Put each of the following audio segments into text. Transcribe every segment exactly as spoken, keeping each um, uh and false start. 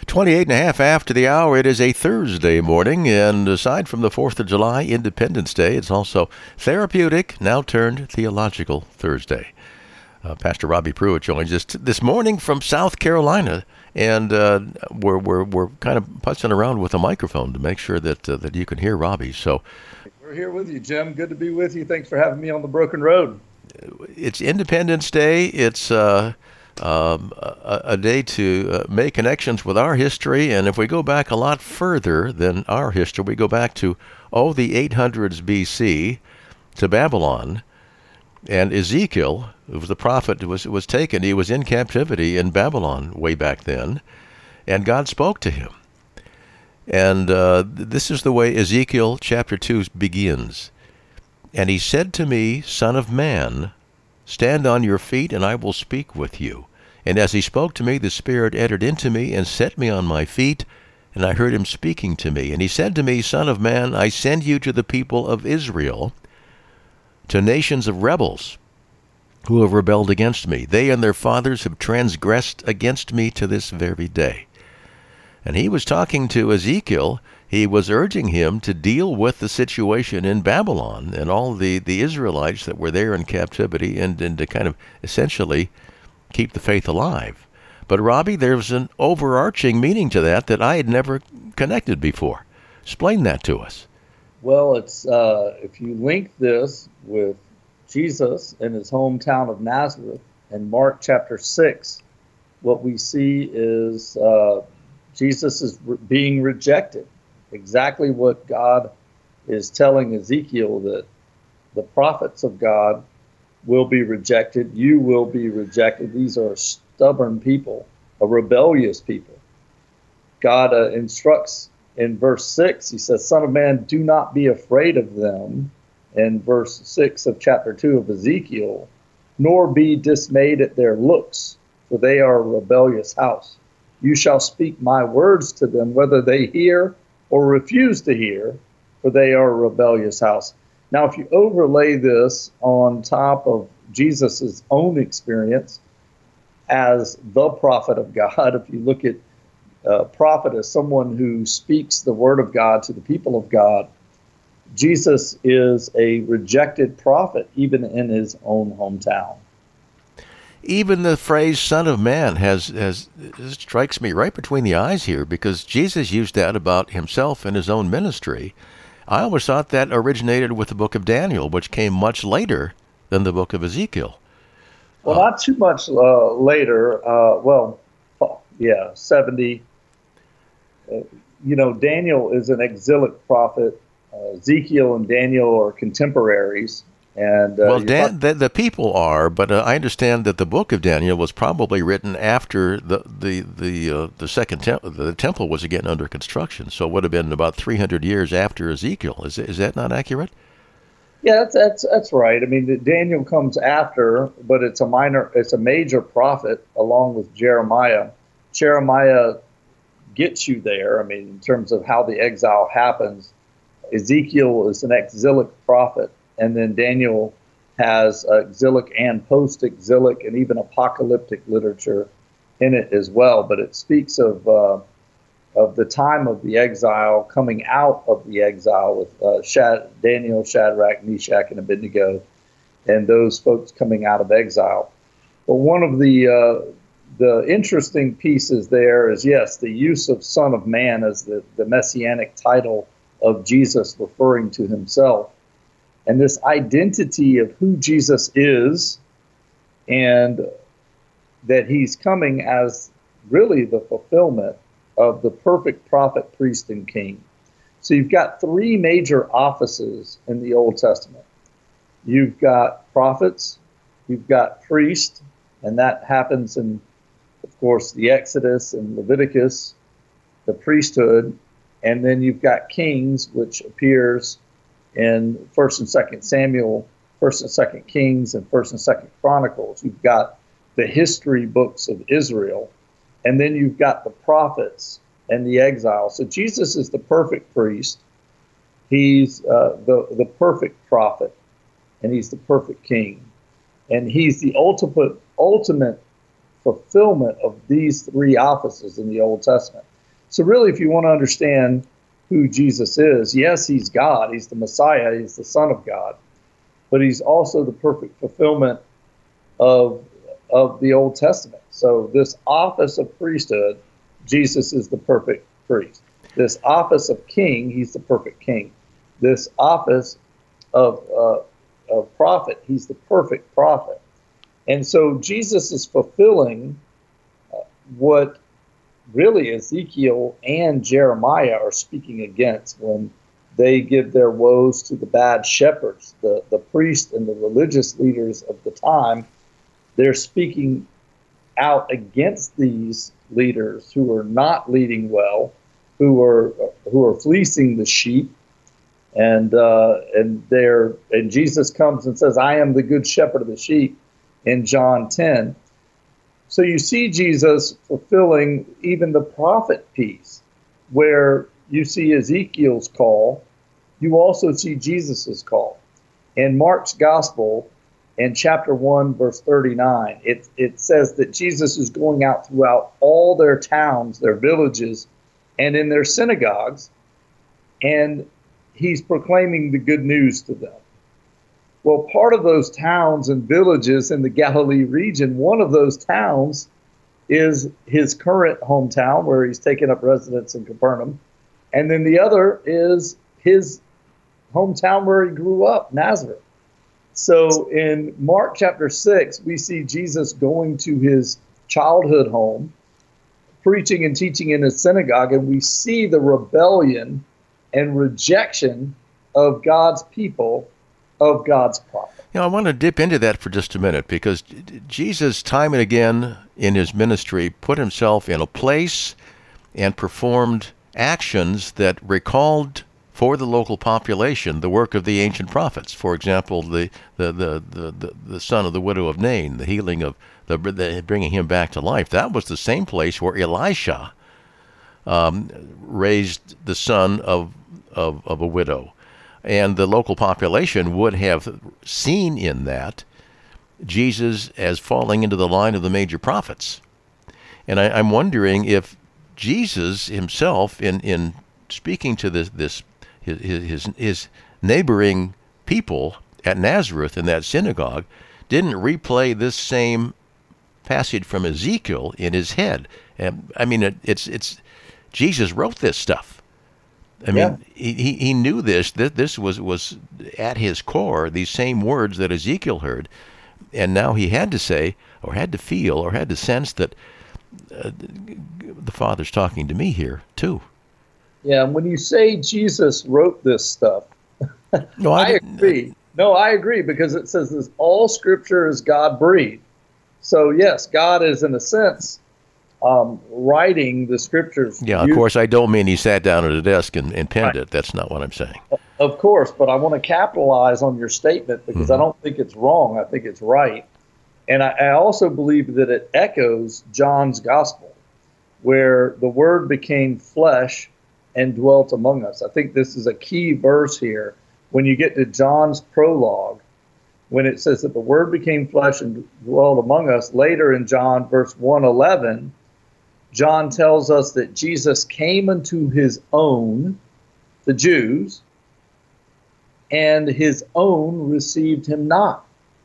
twenty-eight and a half after the hour. It is a Thursday morning, and aside from the fourth of July, Independence Day, it's also therapeutic, now turned theological Thursday. Uh, Pastor Robbie Pruitt joins us t- this morning from South Carolina, and uh, we're, we're we're kind of putzing around with a microphone to make sure that uh, that you can hear Robbie. So we're here with you, Jim. Good to be with you. Thanks for having me on the Broken Road. It's Independence Day. It's uh, um, a, a day to uh, make connections with our history, and if we go back a lot further than our history, we go back to oh the eight hundreds B C to Babylon. And Ezekiel, who was the prophet, was was taken. He was in captivity in Babylon way back then, and God spoke to him. And uh, this is the way Ezekiel chapter two begins. And he said to me, Son of man, stand on your feet, and I will speak with you. And as he spoke to me, the Spirit entered into me and set me on my feet, and I heard him speaking to me. And he said to me, Son of man, I send you to the people of Israel, to nations of rebels who have rebelled against me. They and their fathers have transgressed against me to this very day. And he was talking to Ezekiel. He was urging him to deal with the situation in Babylon and all the, the Israelites that were there in captivity, and, and to kind of essentially keep the faith alive. But Robbie, there's an overarching meaning to that that I had never connected before. Explain that to us. Well, it's uh, if you link this with Jesus in his hometown of Nazareth in Mark chapter six, what we see is uh, Jesus is re- being rejected. Exactly what God is telling Ezekiel, that the prophets of God will be rejected. You will be rejected. These are stubborn people, a rebellious people. God uh, instructs in verse six, he says, Son of man, do not be afraid of them. In verse six of chapter two of Ezekiel, nor be dismayed at their looks, for they are a rebellious house. You shall speak my words to them, whether they hear or refuse to hear, for they are a rebellious house. Now, if you overlay this on top of Jesus' own experience as the prophet of God, if you look at Uh, prophet as someone who speaks the word of God to the people of God, Jesus is a rejected prophet, even in his own hometown. Even the phrase "Son of Man" has has strikes me right between the eyes here, because Jesus used that about himself in his own ministry. I always thought that originated with the book of Daniel, which came much later than the book of Ezekiel. Well, uh, not too much uh, later. Uh, well, yeah, seventy. Uh, you know, Daniel is an exilic prophet. Uh, Ezekiel and Daniel are contemporaries. And uh, well, Dan, talk- the, the people are, but uh, I understand that the book of Daniel was probably written after the the the uh, the second tem- the temple was again under construction, so it would have been about three hundred years after Ezekiel. Is is that not accurate? Yeah, that's, that's that's right. I mean, Daniel comes after, but it's a minor, it's a major prophet along with Jeremiah. Jeremiah gets you there. I mean, in terms of how the exile happens, Ezekiel is an exilic prophet, and then Daniel has exilic and post-exilic and even apocalyptic literature in it as well. But it speaks of uh, of the time of the exile, coming out of the exile with uh, Shad- Daniel, Shadrach, Meshach, and Abednego, and those folks coming out of exile. But one of the uh, the interesting pieces there is, yes, the use of Son of Man as the, the messianic title of Jesus, referring to himself, and this identity of who Jesus is, and that he's coming as really the fulfillment of the perfect prophet, priest, and king. So you've got three major offices in the Old Testament. You've got prophets, you've got priests, and that happens in, of course, the Exodus and Leviticus, the priesthood, and then you've got kings, which appears in First and Second Samuel, First and Second Kings, and First and Second Chronicles. You've got the history books of Israel, and then you've got the prophets and the exile. So Jesus is the perfect priest. He's uh, the, the perfect prophet, and he's the perfect king. And he's the ultimate, ultimate fulfillment of these three offices in the Old Testament. So really, if you want to understand who Jesus is, yes, he's God. He's the Messiah. He's the Son of God. But he's also the perfect fulfillment of, of the Old Testament. So this office of priesthood, Jesus is the perfect priest. This office of king, he's the perfect king. This office of, uh, of prophet, he's the perfect prophet. And so Jesus is fulfilling uh, what really Ezekiel and Jeremiah are speaking against when they give their woes to the bad shepherds, the, the priests and the religious leaders of the time. They're speaking out against these leaders who are not leading well, who are who are fleecing the sheep, and uh, and they're and Jesus comes and says, "I am the good shepherd of the sheep," in John ten. So you see Jesus fulfilling even the prophet piece, where you see Ezekiel's call, you also see Jesus's call. In Mark's gospel, in chapter one, verse thirty-nine, it, it says that Jesus is going out throughout all their towns, their villages, and in their synagogues, and he's proclaiming the good news to them. Well, part of those towns and villages in the Galilee region, one of those towns is his current hometown where he's taken up residence in Capernaum. And then the other is his hometown where he grew up, Nazareth. So in Mark chapter six, we see Jesus going to his childhood home, preaching and teaching in his synagogue, and we see the rebellion and rejection of God's people, of God's prophet. You know, I want to dip into that for just a minute, because Jesus, time and again in his ministry, put himself in a place and performed actions that recalled for the local population the work of the ancient prophets. For example, the the the the, the, the son of the widow of Nain, the healing of the, the bringing him back to life. That was the same place where Elisha um, raised the son of, of of a widow. And the local population would have seen in that Jesus as falling into the line of the major prophets. And I, I'm wondering if Jesus himself, in, in speaking to this, this his, his, his neighboring people at Nazareth in that synagogue, didn't replay this same passage from Ezekiel in his head. And, I mean, it, it's it's Jesus wrote this stuff. I mean, yeah. he, he knew this, that this was, was at his core, these same words that Ezekiel heard. And now he had to say, or had to feel, or had to sense that uh, the Father's talking to me here, too. Yeah, and when you say Jesus wrote this stuff, no, I, I agree. No, I agree, because it says this, all Scripture is God-breathed. So, yes, God is, in a sense, Um, writing the Scriptures. Yeah, of course, I don't mean he sat down at a desk and, and penned right. it. That's not what I'm saying. Of course, but I want to capitalize on your statement, because mm-hmm. I don't think it's wrong. I think it's right. And I, I also believe that it echoes John's Gospel, where the Word became flesh and dwelt among us. I think this is a key verse here. When you get to John's prologue, when it says that the Word became flesh and dwelt among us, later in John, verse one eleven, John tells us that Jesus came unto his own, the Jews, and his own received him not.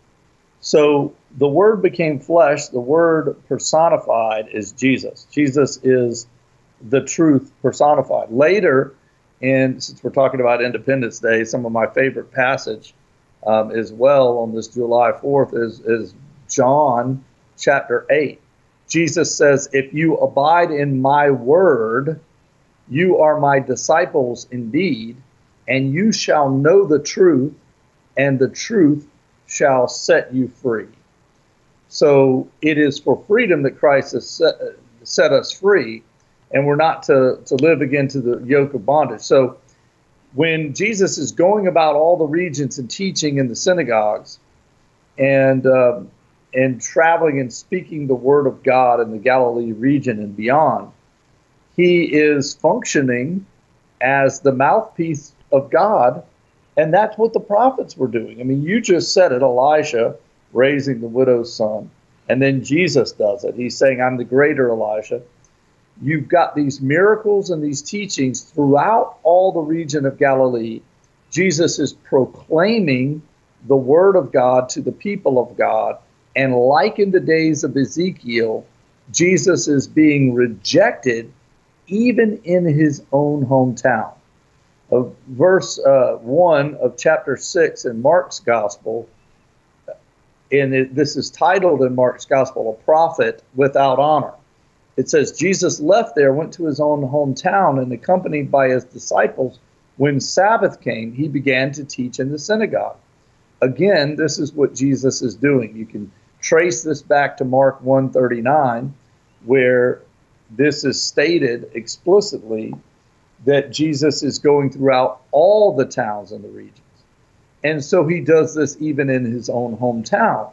So the Word became flesh, the Word personified is Jesus. Jesus is the truth personified. Later, and since we're talking about Independence Day, some of my favorite passage um, as well on this July fourth is, is John chapter eight. Jesus says, if you abide in my word, you are my disciples indeed, and you shall know the truth, and the truth shall set you free. So it is for freedom that Christ has set, set us free, and we're not to, to live again to the yoke of bondage. So when Jesus is going about all the regions and teaching in the synagogues, and uh, and traveling and speaking the word of God in the Galilee region and beyond, he is functioning as the mouthpiece of God, and that's what the prophets were doing. I mean, you just said it, Elijah raising the widow's son, and then Jesus does it. He's saying, I'm the greater Elijah. you've got these miracles and these teachings throughout all the region of Galilee. Jesus is proclaiming the word of God to the people of God. And like in the days of Ezekiel, Jesus is being rejected even in his own hometown. Of verse uh, one of chapter six in Mark's gospel, and it, this is titled in Mark's gospel, A Prophet Without Honor. It says, Jesus left there, went to his own hometown, and accompanied by his disciples, when Sabbath came, he began to teach in the synagogue. Again, this is what Jesus is doing. You can trace this back to Mark one thirty-nine, where this is stated explicitly that Jesus is going throughout all the towns in the regions. And so he does this even in his own hometown.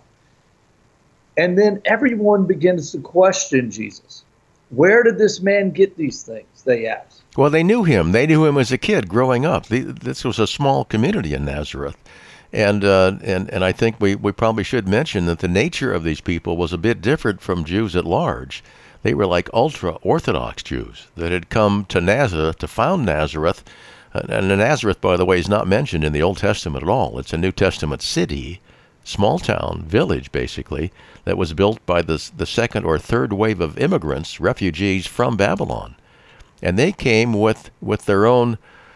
And then everyone begins to question Jesus. Where did this man get these things, they ask. Well, they knew him. They knew him as a kid growing up. The, this was a small community in Nazareth. And uh, and and I think we, we probably should mention that the nature of these people was a bit different from Jews at large. They were like ultra-Orthodox Jews that had come to Nazareth to found Nazareth. And Nazareth, by the way, is not mentioned in the Old Testament at all. It's a New Testament city, small town, village, basically, that was built by the, the second or third wave of immigrants, refugees from Babylon. And they came with, with their own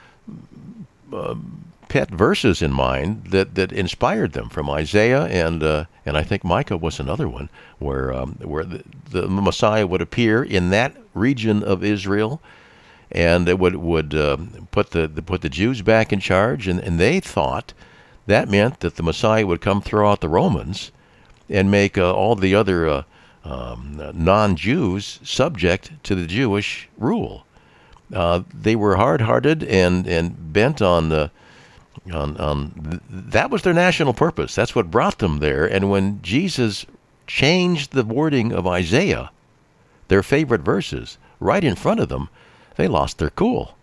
uh, pet verses in mind that, that inspired them from Isaiah, and uh, and I think Micah was another one, where um, where the, the Messiah would appear in that region of Israel, and it would would uh, put the, the put the Jews back in charge, and, and they thought that meant that the Messiah would come throw out the Romans and make uh, all the other uh, um, non-Jews subject to the Jewish rule. Uh, they were hard-hearted and, and bent on the on, on th- that was their national purpose. That's what brought them there. And when Jesus changed the wording of Isaiah, their favorite verses, right in front of them, they lost their cool.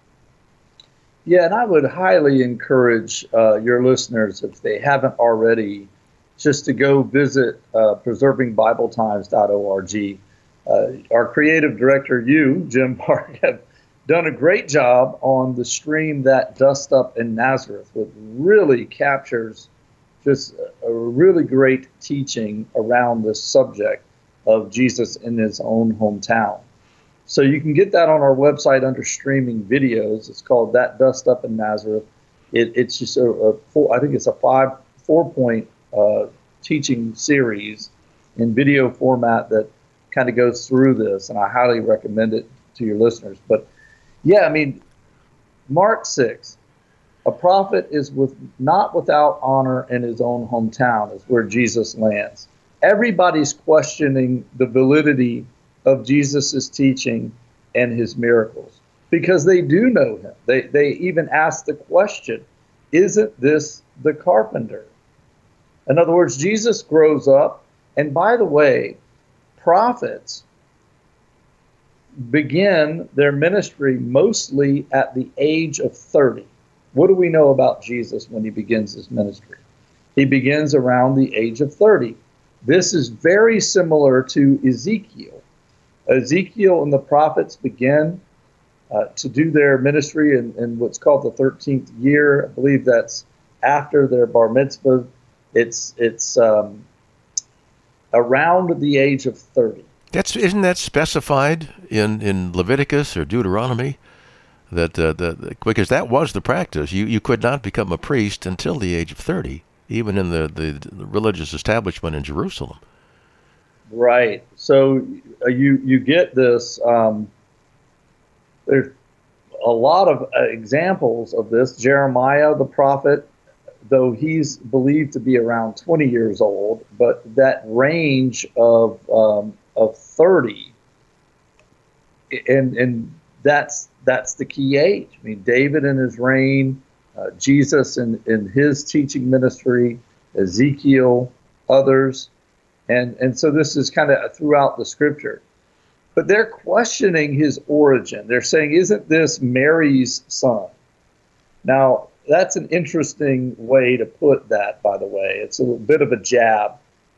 Yeah, and I would highly encourage uh, your listeners, if they haven't already, just to go visit uh, preserving bible times dot org. Uh, our creative director, you, Jim Park, have done a great job on the stream That Dust Up in Nazareth, which really captures just a really great teaching around this subject of Jesus in his own hometown. So you can get that on our website under streaming videos. It's called That Dust Up in Nazareth. It, it's just a, a four, I think it's a five, four point uh, teaching series in video format that kind of goes through this, and I highly recommend it to your listeners. But yeah, I mean, Mark six, a prophet is with not without honor in his own hometown is where Jesus lands. Everybody's questioning the validity of Jesus's teaching and his miracles because they do know him. They they even ask the question, isn't this the carpenter? In other words, Jesus grows up, and by the way, prophets begin their ministry mostly at the age of thirty. What do we know about Jesus when he begins his ministry? He begins around the age of thirty. This is very similar to Ezekiel. Ezekiel and the prophets begin uh, to do their ministry in, in what's called the thirteenth year. I believe that's after their bar mitzvah. It's it's um, around the age of thirty. That's isn't that specified in, in Leviticus or Deuteronomy? That uh, the, because that was the practice. You you could not become a priest until the age of thirty, even in the, the, the religious establishment in Jerusalem. Right. So uh, you you get this. Um, there's a lot of uh, examples of this. Jeremiah the prophet, though he's believed to be around twenty years old, but that range of um, of thirty, and and that's that's the key age. I mean, David in his reign, uh, Jesus in, in his teaching ministry, Ezekiel, others, and and so this is kind of throughout the scripture. But they're questioning his origin. They're saying, isn't this Mary's son? Now, that's an interesting way to put that, by the way. It's a little bit of a jab. Uh,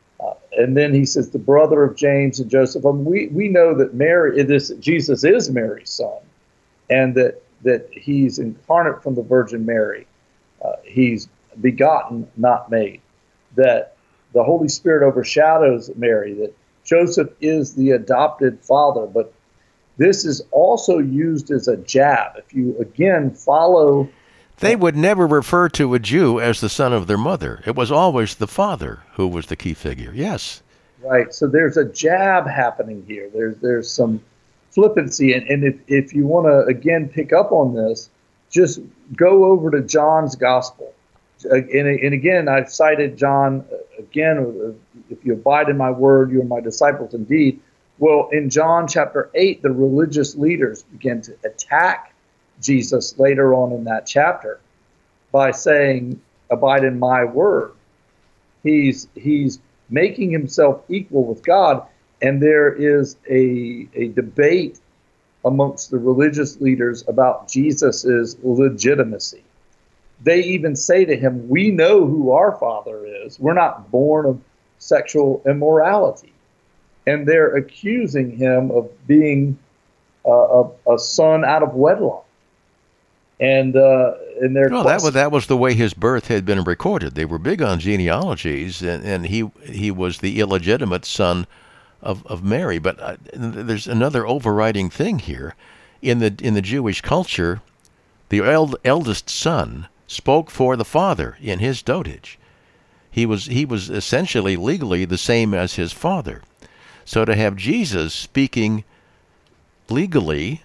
and then he says the brother of James and Joseph. I mean, we we know that Mary, this Jesus is Mary's son, and that that he's incarnate from the Virgin Mary. Uh, he's begotten, not made. That the Holy Spirit overshadows Mary. That Joseph is the adopted father. But this is also used as a jab. If you again follow. They would never refer to a Jew as the son of their mother. It was always the father who was the key figure. Yes. Right. So there's a jab happening here. There's there's some flippancy. And, and if, if you want to, again, pick up on this, just go over to John's Gospel. And, and again, I've cited John, again, if you abide in my word, you are my disciples indeed. Well, in John chapter eight, the religious leaders begin to attack Jesus later on in that chapter by saying, abide in my word. He's he's making himself equal with God, and there is a, a debate amongst the religious leaders about Jesus's legitimacy. They even say to him, we know who our father is. We're not born of sexual immorality. And they're accusing him of being uh, a, a son out of wedlock. And uh, and their well, that was that was the way his birth had been recorded. They were big on genealogies, and, and he he was the illegitimate son of, of Mary. But uh, there's another overriding thing here, in the in the Jewish culture, the eld, eldest son spoke for the father in his dotage. He was he was essentially legally the same as his father. So to have Jesus speaking legally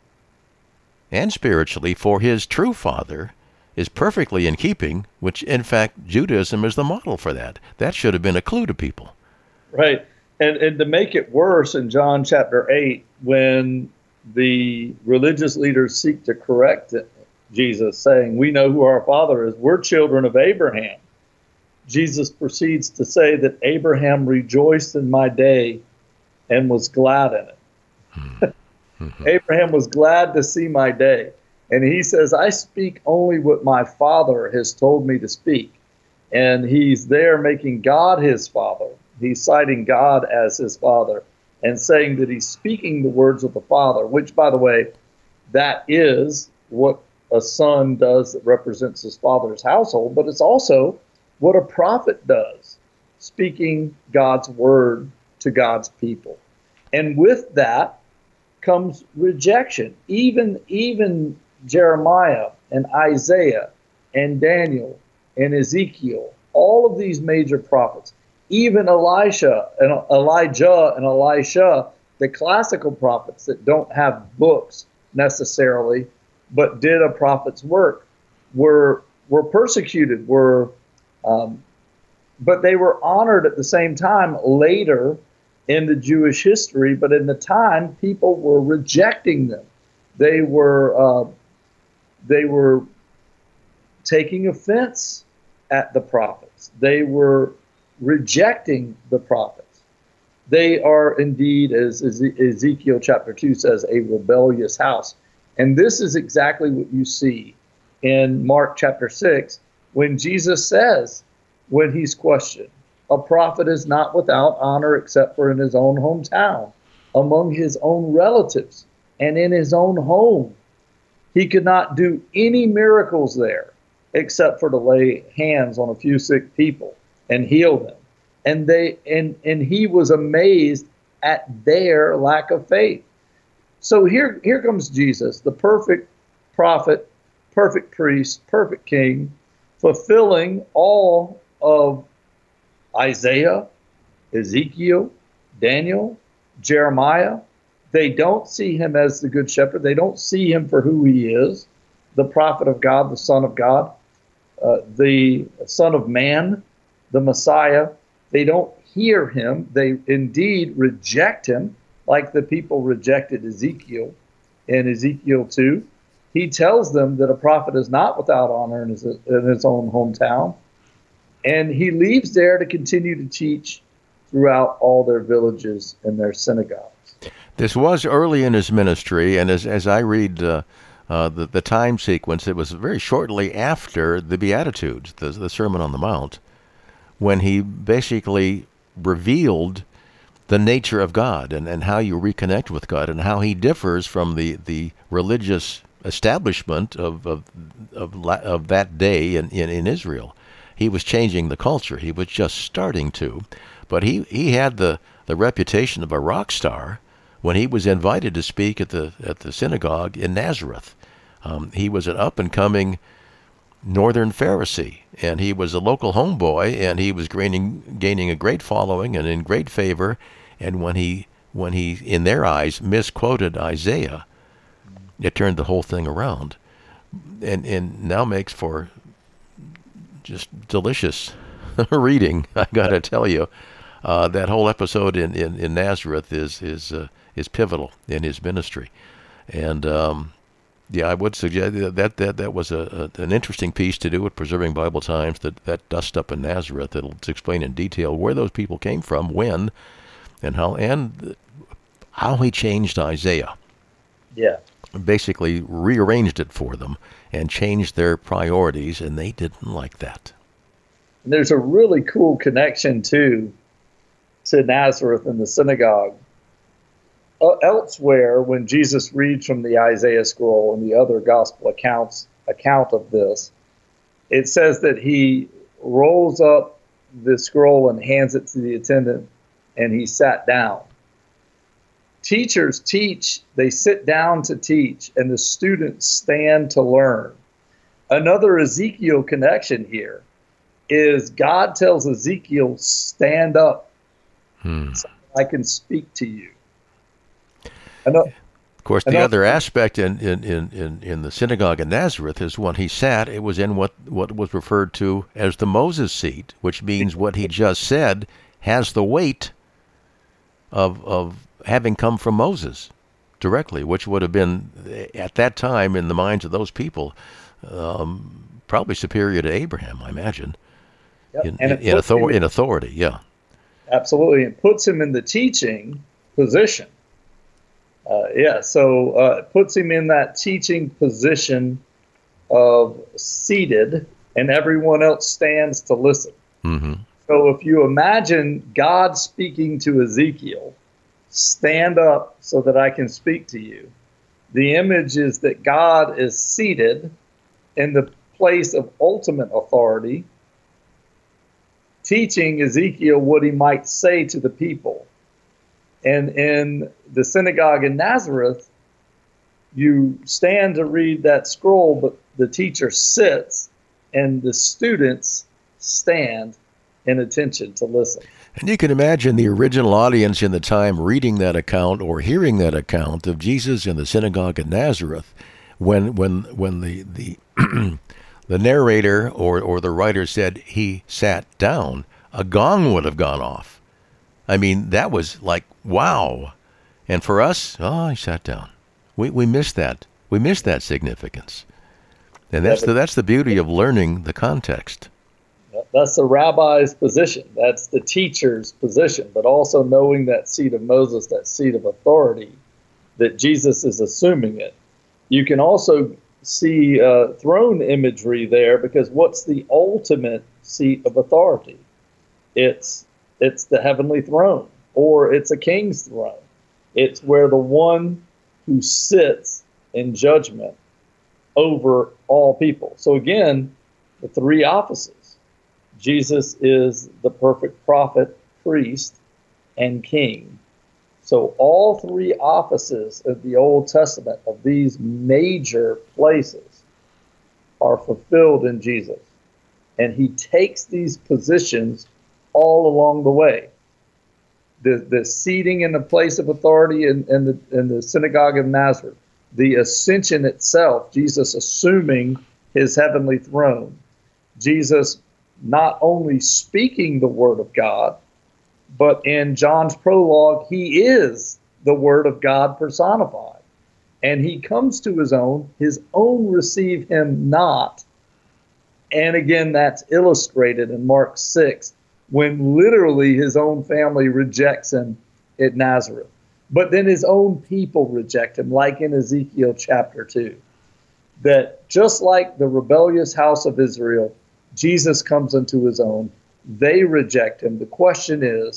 and spiritually for his true father is perfectly in keeping, which in fact Judaism is the model for that. That should have been a clue to people. Right. And and to make it worse, in John chapter eight, when the religious leaders seek to correct Jesus, saying, we know who our father is, we're children of Abraham. Jesus proceeds to say that Abraham rejoiced in my day and was glad in it. Mm-hmm. Abraham was glad to see my day. And he says, I speak only what my father has told me to speak. And he's there making God his father. He's citing God as his father and saying that he's speaking the words of the father, which, by the way, that is what a son does that represents his father's household. But it's also what a prophet does, speaking God's word to God's people. And with that comes rejection. Even, even Jeremiah and Isaiah and Daniel and Ezekiel, all of these major prophets, even Elisha and Elijah and Elisha, the classical prophets that don't have books necessarily, but did a prophet's work, were were persecuted, were um, but they were honored at the same time later in the Jewish history. But in the time, people were rejecting them. They were uh, they were taking offense at the prophets. They were rejecting the prophets. They are indeed, as Ezekiel chapter two says, a rebellious house. And this is exactly what you see in Mark chapter six, when Jesus says, when he's questioned, a prophet is not without honor except for in his own hometown, among his own relatives, and in his own home. He could not do any miracles there except for to lay hands on a few sick people and heal them. And they and, and he was amazed at their lack of faith. So here, here comes Jesus, the perfect prophet, perfect priest, perfect king, fulfilling all of Isaiah, Ezekiel, Daniel, Jeremiah. They don't see him as the good shepherd. They don't see him for who he is, the prophet of God, the Son of God, uh, the Son of Man, the Messiah. They don't hear him. They indeed reject him, like the people rejected Ezekiel in Ezekiel two. He tells them that a prophet is not without honor in his, in his own hometown. And he leaves there to continue to teach throughout all their villages and their synagogues. This was early in his ministry, and as as I read uh, uh, the, the time sequence, it was very shortly after the Beatitudes, the, the Sermon on the Mount, when he basically revealed the nature of God and, and how you reconnect with God and how he differs from the, the religious establishment of of of, la- of that day in, in, in Israel. He was changing the culture. He was just starting to. But he, he had the, the reputation of a rock star when he was invited to speak at the at the synagogue in Nazareth. Um, he was an up-and-coming Northern Pharisee, and he was a local homeboy, and he was gaining gaining a great following and in great favor. And when he when he in their eyes misquoted Isaiah, it turned the whole thing around, and and now makes for just delicious reading. I got to tell you, uh, that whole episode in, in, in Nazareth is is uh, is pivotal in his ministry, and. Um, Yeah, I would suggest that that, that was a, a an interesting piece to do at Preserving Bible Times, that, that dust up in Nazareth. It'll explain in detail where those people came from, when, and how, and how he changed Isaiah. Yeah. Basically rearranged it for them and changed their priorities, and they didn't like that. And there's a really cool connection, too, to Nazareth and the synagogue. Uh, elsewhere, when Jesus reads from the Isaiah scroll and the other gospel accounts account of this, it says that he rolls up the scroll and hands it to the attendant, and he sat down. Teachers teach, they sit down to teach, and the students stand to learn. Another Ezekiel connection here is God tells Ezekiel, stand up, Hmm. so I can speak to you. Another, Of course, the another, other aspect in, in, in, in, in the synagogue in Nazareth is when he sat, it was in what, what was referred to as the Moses seat, which means what he just said has the weight of of having come from Moses directly, which would have been, at that time, in the minds of those people, um, probably superior to Abraham, I imagine, yep, in, and in, in, author, in authority, yeah. Absolutely. It puts him in the teaching position. Uh, yeah, so uh, it puts him in that teaching position of seated, and everyone else stands to listen. Mm-hmm. So if you imagine God speaking to Ezekiel, stand up so that I can speak to you. The image is that God is seated in the place of ultimate authority, teaching Ezekiel what he might say to the people. And in the synagogue in Nazareth, you stand to read that scroll, but the teacher sits and the students stand in attention to listen. And you can imagine the original audience in the time reading that account or hearing that account of Jesus in the synagogue in Nazareth, when when when the the the narrator or, or the writer said he sat down, a gong would have gone off. I mean, that was like, wow. And for us, oh, he sat down. We we missed that. We missed that significance. And that's the that's the beauty of learning the context. That's the rabbi's position. That's the teacher's position. But also knowing that seat of Moses, that seat of authority, that Jesus is assuming it. You can also see uh, throne imagery there, because what's the ultimate seat of authority? It's it's the heavenly throne, or it's a king's throne. It's where the one who sits in judgment over all people. So again, the three offices. Jesus is the perfect prophet, priest, and king. So all three offices of the Old Testament, of these major places, are fulfilled in Jesus. And he takes these positions all along the way. The, the seating in the place of authority in, in, the, in the synagogue of Nazareth, the ascension itself, Jesus assuming his heavenly throne, Jesus not only speaking the word of God, but in John's prologue, he is the word of God personified. And he comes to his own, his own receive him not. And again, that's illustrated in Mark six, when literally his own family rejects him at Nazareth. But then his own people reject him, like in Ezekiel chapter two. That just like the rebellious house of Israel, Jesus comes unto his own. They reject him. The question is,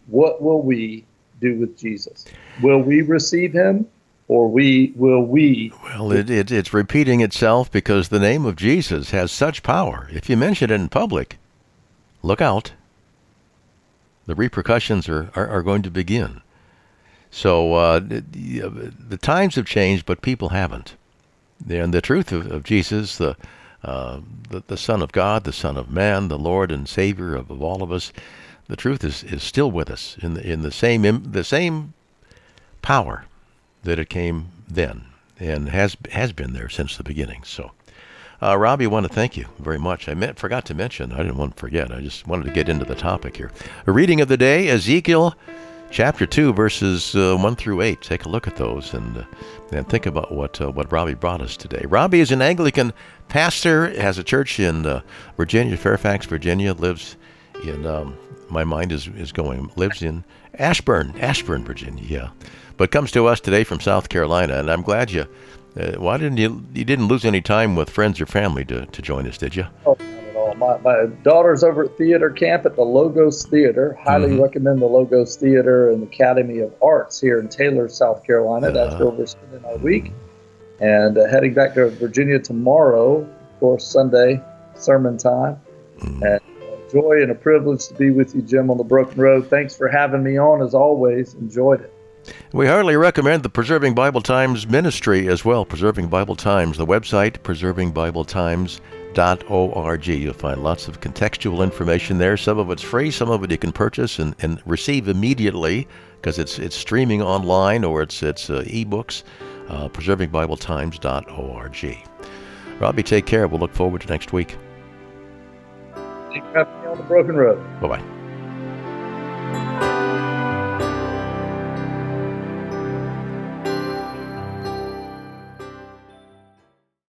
what will we do with Jesus? Will we receive him, or we will we? Well, it, it, it's repeating itself because the name of Jesus has such power. If you mention it in public, look out. The repercussions are, are, are going to begin. So uh, the, the times have changed, but people haven't. And the truth of, of Jesus, the, uh, the the Son of God, the Son of Man, the Lord and Savior of, of all of us, the truth is, is still with us in the in the same the same power that it came then and has has been there since the beginning. So, uh, Robbie, I want to thank you very much. I meant, forgot to mention, I didn't want to forget. I just wanted to get into the topic here. A reading of the day, Ezekiel chapter two, verses uh, one through eight. Take a look at those and uh, and think about what uh, what Robbie brought us today. Robbie is an Anglican pastor, has a church in uh, Virginia, Fairfax, Virginia, lives in, um, my mind is, is going, lives in Ashburn, Ashburn, Virginia, yeah. But comes to us today from South Carolina, and I'm glad you, uh, why didn't you, you didn't lose any time with friends or family to, to join us, did you? Oh, not at all. My, my daughter's over at theater camp at the Logos Theater. Highly mm-hmm. recommend the Logos Theater and Academy of Arts here in Taylor, South Carolina. Uh, That's where we're spending our week. And uh, heading back to Virginia tomorrow, of course, Sunday, sermon time. Mm-hmm. And a joy and a privilege to be with you, Jim, on the Broken Road. Thanks for having me on, as always. Enjoyed it. We heartily recommend the Preserving Bible Times ministry as well. Preserving Bible Times, the website, preserving bible times dot org. You'll find lots of contextual information there. Some of it's free, some of it you can purchase and, and receive immediately because it's it's streaming online or it's it's uh, ebooks. Uh, preserving bible times dot org. Robbie, take care. We'll look forward to next week. Thanks for having me on the Broken Road. Bye-bye.